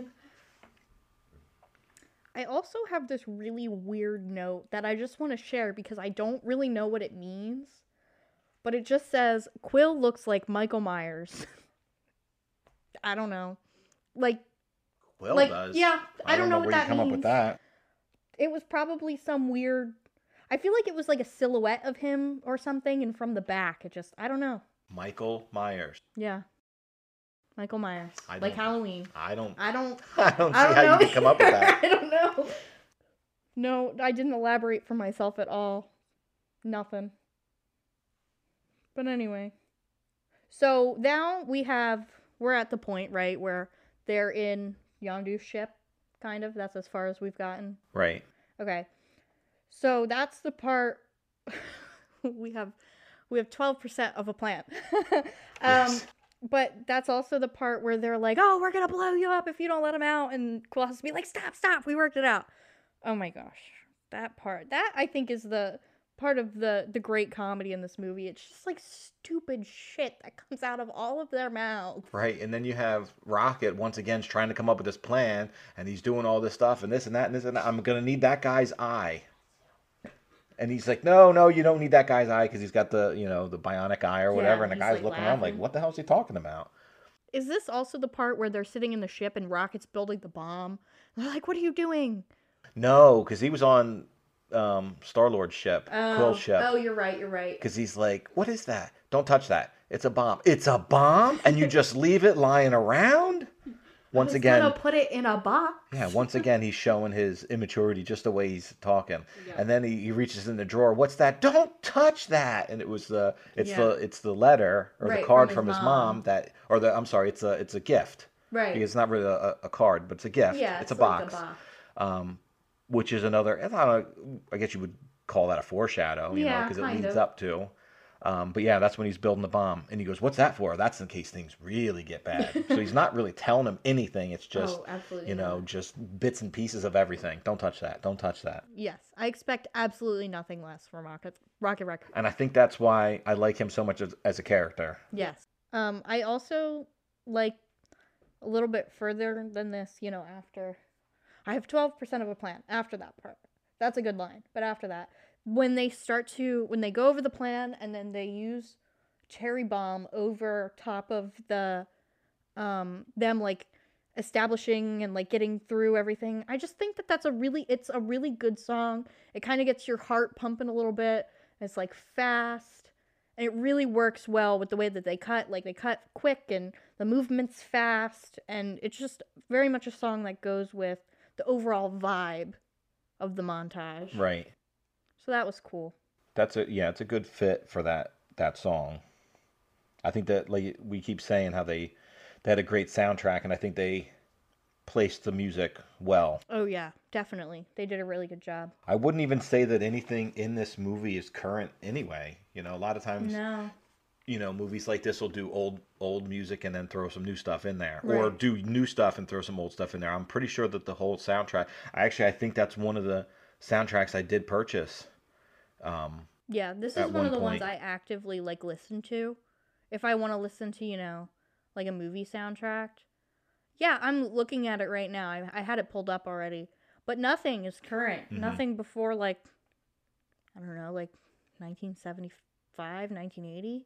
I also have this really weird note that I just want to share because I don't really know what it means, but it just says Quill looks like Michael Myers. I don't know. Like
Quill does.
Yeah, I don't know what that means.
Come up with that.
It was probably some weird, I feel like it was like a silhouette of him or something, and from the back it just, I don't know.
Michael Myers.
Yeah. Michael Myers. Like Halloween.
I don't
see
how you can come up with that.
I don't know. No, I didn't elaborate for myself at all. Nothing. But anyway. So now we're at the point, right, where they're in Yondu's ship, kind of. That's as far as we've gotten.
Right.
Okay. So that's the part we have 12% of a plan.
Yes.
But that's also the part where they're like, oh, we're going to blow you up if you don't let him out. And Quill has to be like, stop, we worked it out. Oh my gosh. That part. That, I think, is the part of the great comedy in this movie. It's just like stupid shit that comes out of all of their mouths.
Right. And then you have Rocket, once again, trying to come up with this plan. And he's doing all this stuff and this and that and this and that. I'm going to need that guy's eye. And he's like, no, you don't need that guy's eye because he's got the, the bionic eye or whatever. And the guy's looking around like, what the hell is he talking about?
Is this also the part where they're sitting in the ship and Rocket's building the bomb? And they're like, what are you doing?
No, because he was on Star-Lord's ship, Quill's ship.
Oh, you're right.
Because he's like, what is that? Don't touch that. It's a bomb. It's a bomb? And you just leave it lying around? Once again,
gonna put it in a box.
Yeah, once again, he's showing his immaturity just the way he's talking. Yeah. And then he reaches in the drawer. What's that? Don't touch that! And it was the letter or the card from his mom it's a gift.
Right.
Because it's not really a card, but it's a gift.
Yeah,
it's a box.
Like a box.
Which is another. I guess you would call that a foreshadow. Because it leads up to. But yeah, that's when he's building the bomb. And he goes, what's that for? That's in case things really get bad. So he's not really telling him anything. It's just, just bits and pieces of everything. Don't touch that. Don't touch that.
Yes. I expect absolutely nothing less from Rocket Raccoon.
And I think that's why I like him so much as a character.
Yes. I also like a little bit further than this, after. I have 12% of a plan after that part. That's a good line. But after that. When they go over the plan and then they use cherry bomb over top of the them like establishing and like getting through everything, I just think that it's a really good song. It kind of gets your heart pumping a little bit. It's like fast, and it really works well with the way that they cut. Like they cut quick and the movement's fast, and it's just very much a song that goes with the overall vibe of the montage.
Right.
So that was cool.
It's a good fit for that song. I think that, like we keep saying, how they had a great soundtrack, and I think they placed the music well.
Oh yeah, definitely. They did a really good job.
I wouldn't even say that anything in this movie is current anyway. A lot of times, movies like this will do old music and then throw some new stuff in there, right. Or do new stuff and throw some old stuff in there. I'm pretty sure that the whole soundtrack. I think that's one of the soundtracks I did purchase.
Yeah, this is one of the ones I actively listen to. If I want to listen to, like a movie soundtrack. Yeah, I'm looking at it right now. I had it pulled up already. But nothing is current. Mm-hmm. Nothing before, I don't know, 1975, 1980.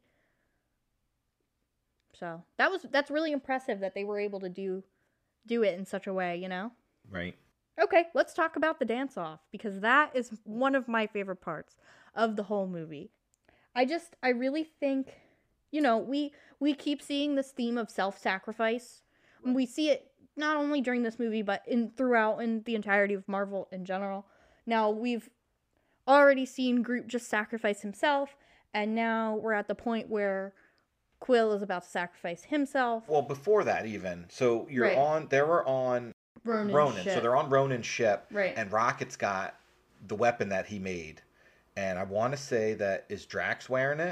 So, that's really impressive that they were able to do it in such a way,
Right.
Okay, let's talk about the dance-off, because that is one of my favorite parts of the whole movie. I really think, we keep seeing this theme of self-sacrifice. Right. We see it not only during this movie, but throughout the entirety of Marvel in general. Now, we've already seen Groot just sacrifice himself, and now we're at the point where Quill is about to sacrifice himself.
Well, before that even, so they were on Ronan. So they're on Ronan's ship,
right?
And Rocket's got the weapon that he made, and I want to say that is Drax wearing it.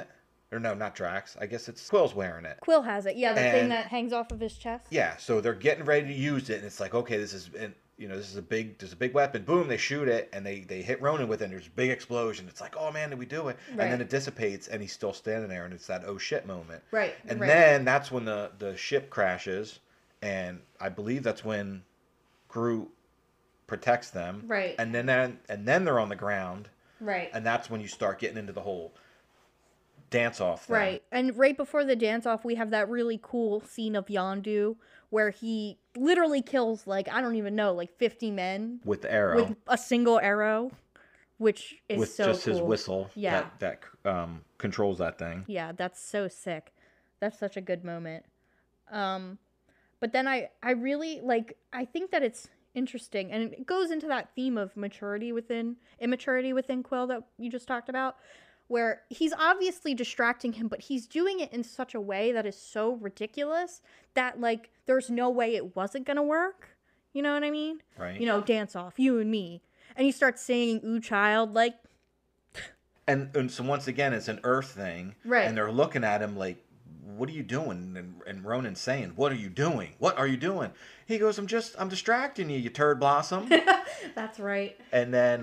Or no, not Drax. I guess it's Quill's wearing it.
Quill has it. Yeah, the thing
And-
that hangs off of his chest.
Yeah, so they're getting ready to use it, and it's like, okay, this is a big weapon. Boom, they shoot it, and they hit Ronan with it, and there's a big explosion. It's like, oh man, did we do it?
Right.
And then it dissipates, and he's still standing there, and it's that oh shit moment.
Right.
And
right.
then that's when the ship crashes, and I believe that's when Groot protects them.
Right.
And then they're on the ground,
Right.
and that's when you start getting into the whole dance off thing.
Right. And right before the dance off, we have that really cool scene of Yondu where he literally kills, like, I don't even know, like 50 men
With the arrow.
with a single arrow, which is
with
so
just
cool.
his whistle
Yeah.
that controls that thing.
Yeah, that's so sick. That's such a good moment. But then I really, like, I think that it's interesting, and it goes into that theme of immaturity within Quill that you just talked about, where he's obviously distracting him, but he's doing it in such a way that is so ridiculous that, like, there's no way it wasn't gonna work. You know what I mean?
Right.
You know, dance off, you and me. And he starts singing Ooh Child, like...
And so once again, it's an Earth thing.
Right.
And they're looking at him like, what are you doing? And Ronan's saying, what are you doing? What are you doing? He goes, I'm distracting you turd blossom.
That's right.
And then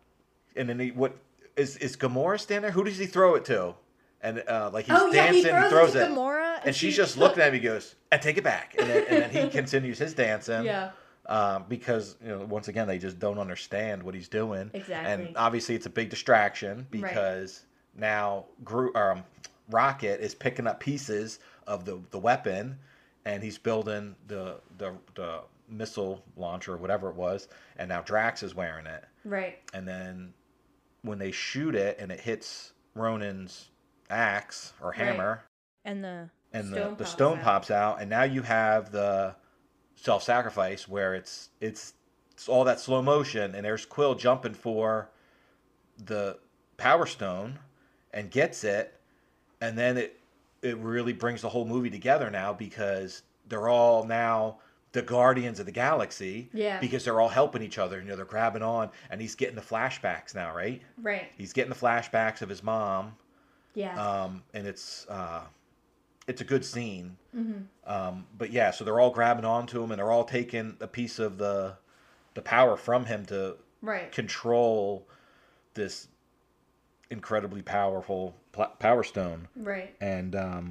is Gamora standing there? Who does he throw it to? And like he's dancing, he throws
it
it.
to Gamora,
and she's just looking at him. He goes, and take it back. And then he continues his dancing.
Yeah.
Because, once again, they just don't understand what he's doing.
Exactly.
And obviously it's a big distraction because now Rocket is picking up pieces of the weapon, and he's building the missile launcher or whatever it was, and now Drax is wearing it.
Right.
And then when they shoot it and it hits Ronan's axe or hammer,
And the
stone pops out, and now you have the self-sacrifice where it's all that slow motion, and there's Quill jumping for the Power Stone and gets it, and then it really brings the whole movie together now because they're all now the Guardians of the Galaxy.
Yeah.
Because they're all helping each other, they're grabbing on, and he's getting the flashbacks now, right?
Right.
He's getting the flashbacks of his mom.
Yeah.
And it's a good scene.
Mm-hmm.
But yeah, so they're all grabbing onto him, and they're all taking a piece of the power from him to control this incredibly powerful Power Stone.
Right.
And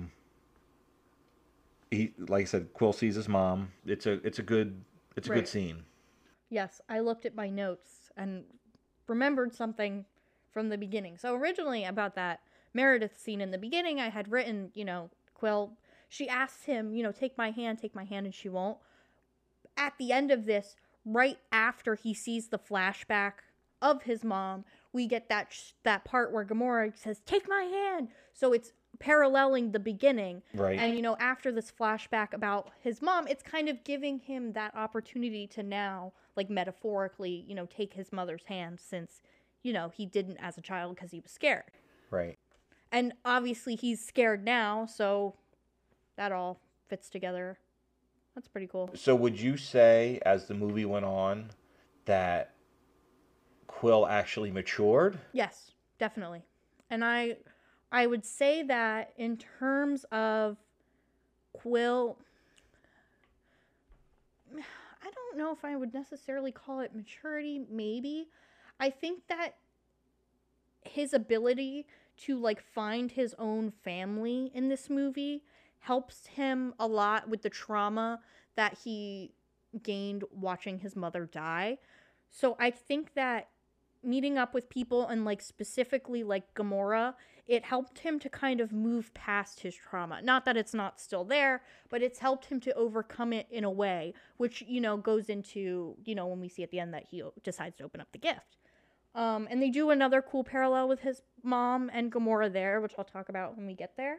he, like I said, Quill sees his mom. It's a good scene.
Yes, I looked at my notes and remembered something from the beginning. So originally about that Meredith scene in the beginning, I had written, Quill, she asks him, take my hand, and she won't. At the end of this, right after he sees the flashback of his mom, we get that part where Gamora says, take my hand. So it's paralleling the beginning.
Right.
And, after this flashback about his mom, it's kind of giving him that opportunity to now, like metaphorically, take his mother's hand since, he didn't as a child because he was scared.
Right.
And obviously he's scared now, so that all fits together. That's pretty cool.
So would you say, as the movie went on, that Quill actually matured?
Yes, definitely. And I would say that in terms of Quill, I don't know if I would necessarily call it maturity, maybe. I think that his ability to, like, find his own family in this movie helps him a lot with the trauma that he gained watching his mother die. So I think that meeting up with people and, like, specifically, like, Gamora, it helped him to kind of move past his trauma. Not that it's not still there, but it's helped him to overcome it in a way, which, goes into, when we see at the end that he decides to open up the gift. And they do another cool parallel with his mom and Gamora there, which I'll talk about when we get there.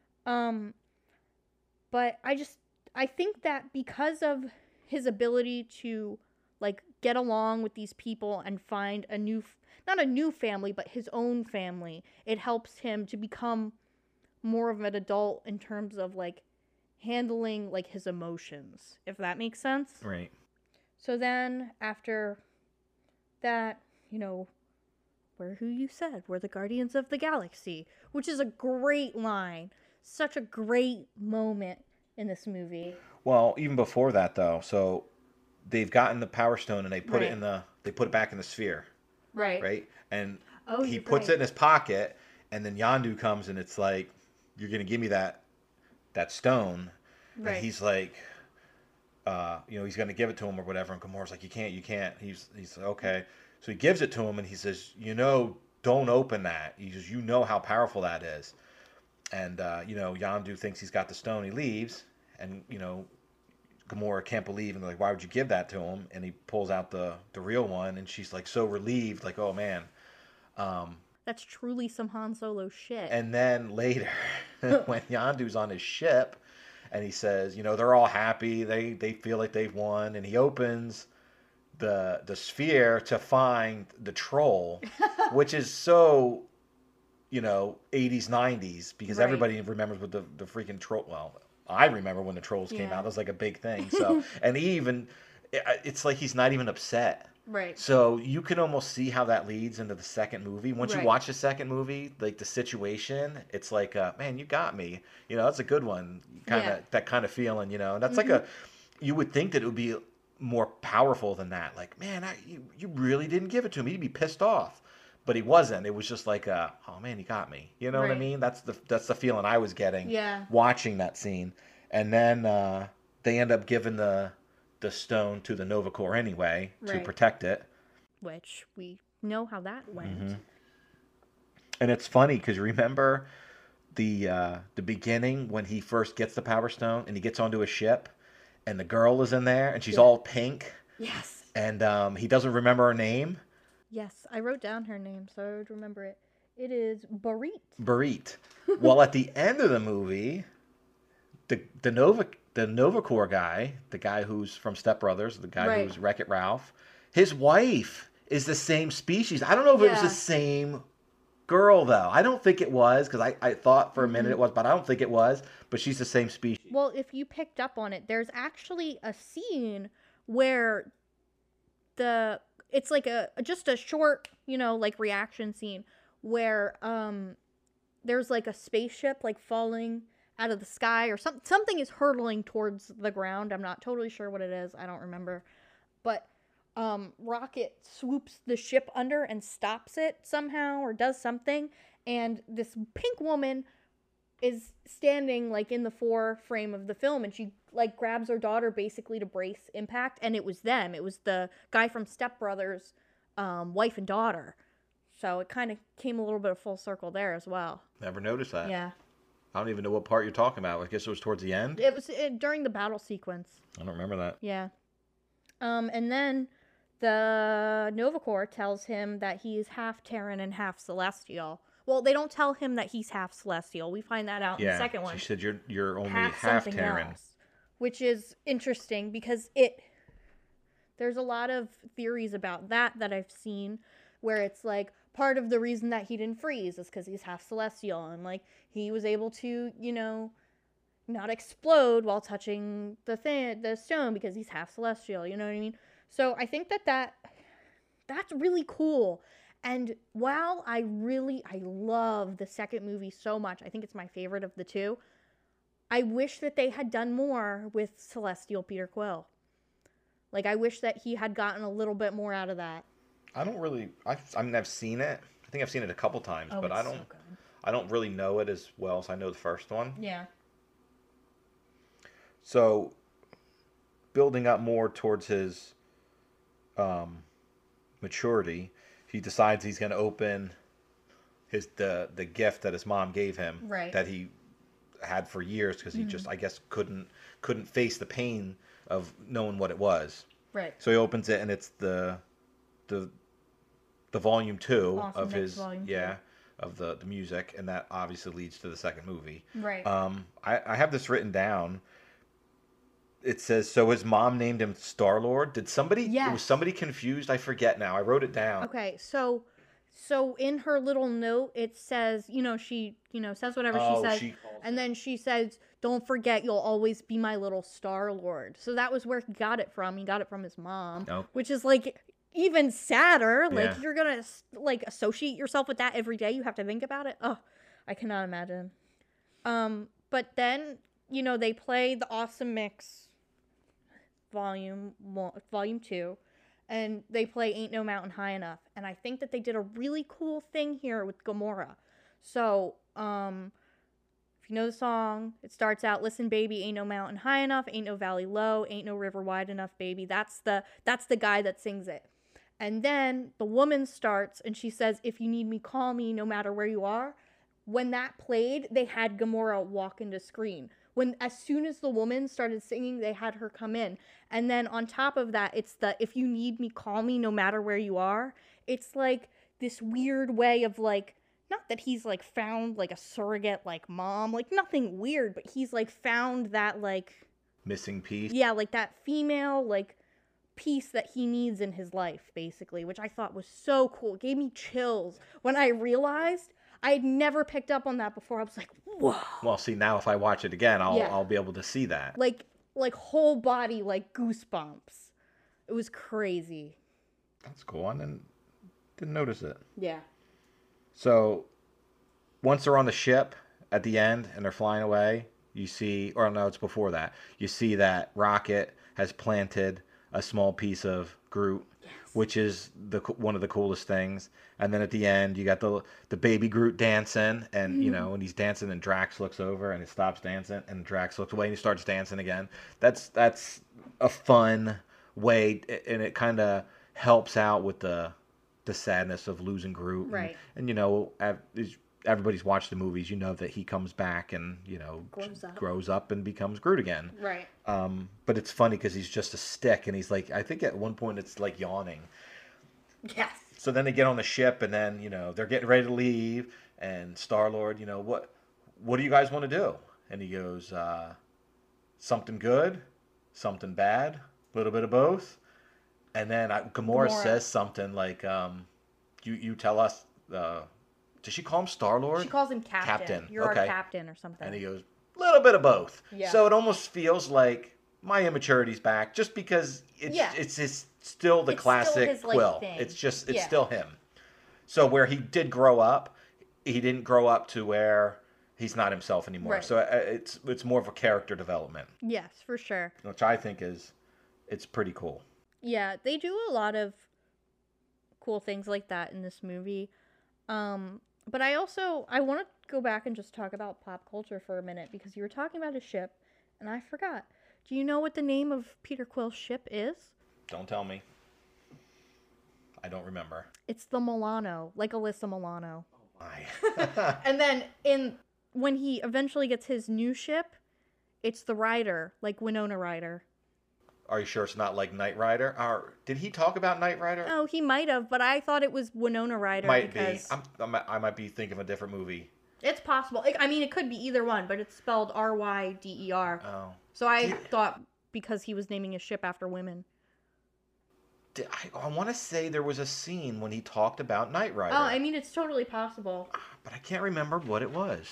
But I think that because of his ability to, like, get along with these people and find not a new family, but his own family, it helps him to become more of an adult in terms of, like, handling, like, his emotions, if that makes sense.
Right.
So then after that, we're who you said. We're the Guardians of the Galaxy, which is a great line. Such a great moment in this movie.
Well, even before that though, so they've gotten the Power Stone and they put
Right.
they put it back in the sphere,
Right.
right? And
Oh,
he
you're
puts
right.
it in his pocket, and then Yondu comes and it's like, "You're gonna give me that stone,"
Right.
and he's like, he's gonna give it to him or whatever, and Gamora's like, you can't. He's like, okay, so he gives it to him, and he says, don't open that. He says, how powerful that is, and Yondu thinks he's got the stone. He leaves, and Gamora can't believe, and they're like, why would you give that to him? And he pulls out the real one, and she's like so relieved, like, oh man.
That's truly some Han Solo shit.
And then later, when Yondu's on his ship, and he says, they're all happy, they feel like they've won, and he opens the sphere to find the troll, which is so, 80s, 90s, because
Right.
everybody remembers what the freaking troll. Well, I remember when the trolls came
Yeah.
out. That was like a big thing. So, and it's like he's not even upset.
Right.
So you can almost see how that leads into the second movie. Once
Right.
you watch the second movie, like the situation, it's like, man, you got me. That's a good one. That kind of feeling, and that's like you would think that it would be more powerful than that. Like, man, you really didn't give it to me. You'd be pissed off, but he wasn't. It was just like, oh man, you got me. You know what I
Right.
mean? That's the feeling I was getting.
Yeah.
Watching that scene, and then they end up giving the stone to the Nova Corps anyway to
Right.
protect it.
Which we know how that went.
Mm-hmm. And it's funny because remember the beginning when he first gets the Power Stone and he gets onto a ship and the girl is in there and she's all pink
Yes.
and he doesn't remember her name.
Yes, I wrote down her name so I would remember it. It is Barit.
Barit. Well, at the end of the movie, the Nova Corps guy, the guy who's from Step Brothers, the guy
Right.
who's Wreck-It Ralph, his wife is the same species. I don't know if it was
Yeah.
the same girl though. I don't think it was because I thought for a minute it was, but I don't think it was. But she's the same species.
Well, if you picked up on it, there's actually a scene where it's like just a short, like reaction scene where there's like a spaceship like falling out of the sky or something is hurtling towards the ground. I'm not totally sure what it is. I don't remember. But Rocket swoops the ship under and stops it somehow or does something, and this pink woman is standing like in the foreframe of the film, and she like grabs her daughter basically to brace impact, and it was them. It was the guy from Step Brothers, wife and daughter. So it kind of came a little bit of full circle there as well.
Never noticed that.
Yeah.
I don't even know what part you're talking about. I guess it was towards the end.
It was during the battle sequence.
I don't remember that.
Yeah. And then the Nova Corps tells him that he is half Terran and half Celestial. Well, they don't tell him that he's half Celestial. We find that out in the second one.
She said you're only
Half
half
something
Terran.
else, which is interesting because there's a lot of theories about that I've seen where it's like part of the reason that he didn't freeze is because he's half Celestial and like he was able to, not explode while touching the stone because he's half Celestial, you know what I mean? So I think that's really cool. And while I love the second movie so much, I think it's my favorite of the two, I wish that they had done more with Celestial Peter Quill. Like, I wish that he had gotten a little bit more out of that.
I don't really. I've seen it. I think I've seen it a couple times, but
it's
I don't.
so good.
I don't really know it as well as I know the first one.
Yeah.
So, building up more towards his maturity, he decides he's going to open the gift that his mom gave him,
Right.
that he had for years because he just, I guess, couldn't face the pain of knowing what it was.
Right.
So he opens it and it's the volume 2
Awesome
of
Mix
his
Volume 2.
of the music, and that obviously leads to the second movie.
Right.
I have this written down. It says, so his mom named him Star-Lord. Did somebody?
Yes.
Was somebody confused? I forget now. I wrote it down.
Okay, so in her little note it says, she, says whatever she says, and then she says, "Don't forget, you'll always be my little Star-Lord." So that was where he got it from. He got it from his mom,
Oh.
which is like even sadder.
Yeah.
Like, you're gonna, like, associate yourself with that every day. You have to think about it. Oh, I cannot imagine. But then, you know, they play the Awesome Mix Volume 2, and they play Ain't No Mountain High Enough. And I think that they did a really cool thing here with Gomorrah. So, if you know the song, it starts out, listen, baby, ain't no mountain high enough, ain't no valley low, ain't no river wide enough, baby. That's the guy that sings it. And then the woman starts, and she says, if you need me, call me, no matter where you are. When that played, they had Gomorrah walk into screen. As soon as the woman started singing, they had her come in. And then on top of that, it's the, if you need me, call me, no matter where you are. It's like this weird way of, like, not that he's, like, found, like, a surrogate, like, mom. Like, nothing weird, but he's, like, found that, like...
missing piece.
Yeah, like, that female, like, piece that he needs in his life, basically, which I thought was so cool. It gave me chills when I realized I had never picked up on that before. I was like, whoa.
Well, see, now if I watch it again, I'll be able to see that.
Like whole body, like, goosebumps. It was crazy.
That's cool. I didn't notice it.
Yeah.
So, once they're on the ship at the end and they're flying away, you see, or no, it's before that. You see that Rocket has planted a small piece of Groot, yes, which is one of the coolest things. And then at the end, you got the baby Groot dancing, and you know, when he's dancing, and Drax looks over and he stops dancing, and Drax looks away and he starts dancing again. That's a fun way, and it kind of helps out with the sadness of losing Groot.
Right.
And you know, everybody's watched the movies. You know that he comes back and, you know, grows up and becomes Groot again.
Right.
But it's funny because he's just a stick, and he's like, I think at one point it's like yawning.
Yes.
So then they get on the ship, and then, you know, they're getting ready to leave, and Star-Lord, you know, what do you guys want to do? And he goes, something good, something bad, a little bit of both. And then Gamora says something like, you tell us, does she call him Star-Lord?
She calls him Captain. You're
okay.
Our captain or something.
And he goes, a little bit of both.
Yeah.
So it almost feels like my immaturity's back, just because it's still the classic
still his,
Quill.
thing.
It's still him. So where he did grow up, he didn't grow up to where he's not himself anymore.
Right.
So it's more of a character development.
Yes, for sure.
Which I think it's pretty cool.
Yeah, they do a lot of cool things like that in this movie. But I want to go back and just talk about pop culture for a minute, because you were talking about a ship, and I forgot. Do you know what the name of Peter Quill's ship is?
Don't tell me. I don't remember.
It's the Milano, like Alyssa Milano.
Oh my.
And then when he eventually gets his new ship, it's the Ryder, like Winona Ryder.
Are you sure it's not like Knight Rider? Or did he talk about Knight Rider?
Oh, he might have, but I thought it was Winona Ryder.
Might be. I might be thinking of a different movie.
It's possible. I mean, it could be either one, but it's spelled Ryder.
Oh.
So I thought because he was naming his ship after women.
I want to say there was a scene when he talked about Knight Rider.
Oh, I mean, it's totally possible.
But I can't remember what it was.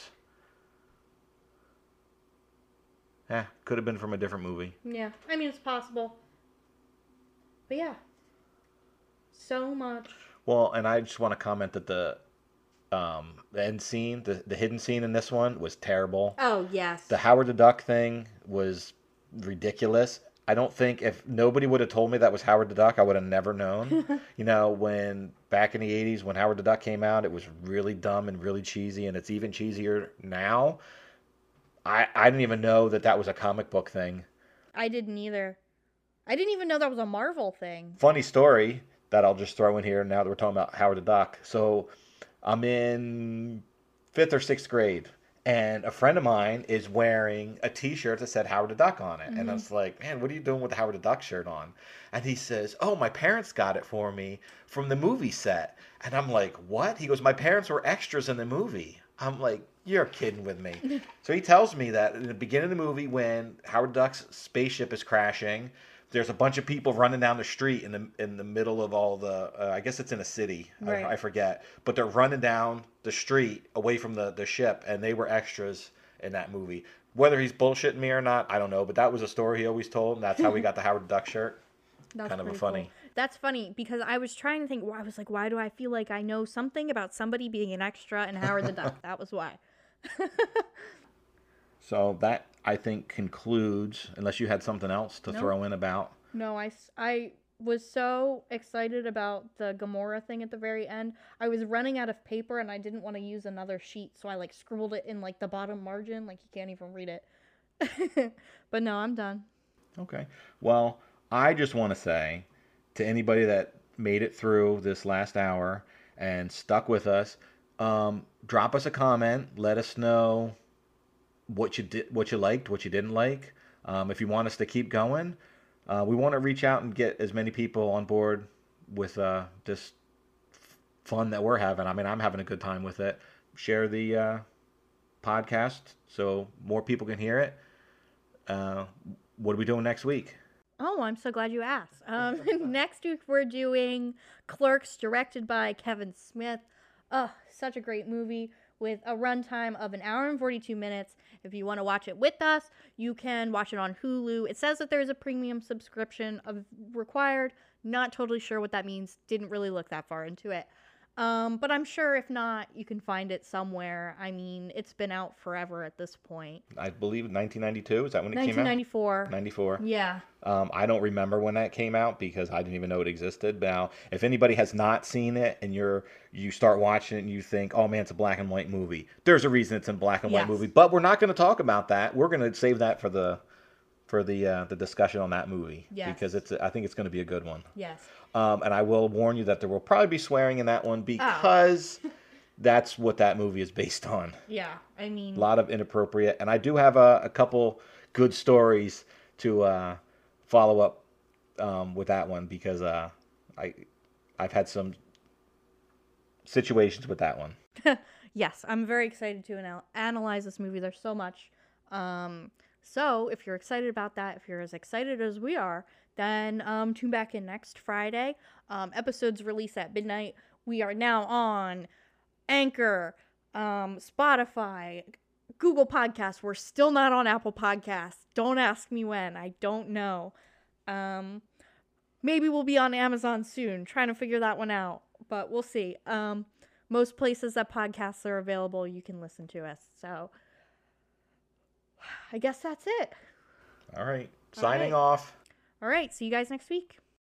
Could have been from a different movie.
Yeah, I mean, it's possible. But yeah. So much.
Well, and I just want to comment that the end scene, the hidden scene in this one was terrible.
Oh, yes.
The Howard the Duck thing was ridiculous. I don't think if nobody would have told me that was Howard the Duck, I would have never known. You know, when back in the 80s, when Howard the Duck came out, it was really dumb and really cheesy, and it's even cheesier now. I didn't even know that was a comic book thing.
I didn't either. I didn't even know that was a Marvel thing.
Funny story that I'll just throw in here now that we're talking about Howard the Duck. So I'm in 5th or 6th grade, and a friend of mine is wearing a T-shirt that said Howard the Duck on it. Mm-hmm. And I was like, man, what are you doing with the Howard the Duck shirt on? And he says, oh, my parents got it for me from the movie set. And I'm like, what? He goes, my parents were extras in the movie. I'm like, you're kidding with me. So he tells me that in the beginning of the movie, when Howard Duck's spaceship is crashing, there's a bunch of people running down the street in the middle of all the, I guess it's in a city, right. I forget. But they're running down the street away from the ship, and they were extras in that movie. Whether he's bullshitting me or not, I don't know. But that was a story he always told, and that's how we got the Howard Duck shirt. kind of a funny.
Cool. That's funny because I was trying to think. I was like, why do I feel like I know something about somebody being an extra in Howard the Duck? That was why.
So that, I think, concludes, unless you had something else to throw in about.
No, I was so excited about the Gamora thing at the very end. I was running out of paper and I didn't want to use another sheet, so I like scribbled it in like the bottom margin, like you can't even read it. But no, I'm done.
Okay. Well, I just want to say to anybody that made it through this last hour and stuck with us, drop us a comment. Let us know what you did, what you liked, what you didn't like. If you want us to keep going, we want to reach out and get as many people on board with this fun that we're having. I mean, I'm having a good time with it. Share the podcast so more people can hear it. What are we doing next week?
Oh, I'm so glad you asked. Next week we're doing Clerks, directed by Kevin Smith. Such a great movie with a runtime of 1 hour and 42 minutes. If you want to watch it with us, you can watch it on Hulu. It says that there's a premium subscription required. Not totally sure what that means. Didn't really look that far into it. But I'm sure if not, you can find it somewhere. I mean, it's been out forever at this point.
I believe 1992. Is that when it came out?
1994.
94.
Yeah.
I don't remember when that came out because I didn't even know it existed. Now, if anybody has not seen it and you start watching it and you think, oh man, it's a black and white movie, there's a reason it's a black and white movie. But we're not going to talk about that. We're going to save that for the discussion on that movie.
Yes.
Because I think it's going to be a good one.
Yes.
And I will warn you that there will probably be swearing in that one because that's what that movie is based on.
Yeah, I mean...
A lot of inappropriate. And I do have a couple good stories to follow up with that one because I've had some situations with that one.
Yes, I'm very excited to analyze this movie. There's so much. So if you're excited about that, if you're as excited as we are, then tune back in next Friday. Episodes release at midnight. We are now on Anchor, Spotify, Google Podcasts. We're still not on Apple Podcasts. Don't ask me when. I don't know. Maybe we'll be on Amazon soon. Trying to figure that one out. But we'll see. Most places that podcasts are available, you can listen to us. So I guess that's it.
All right. Signing off.
All right. See you guys next week.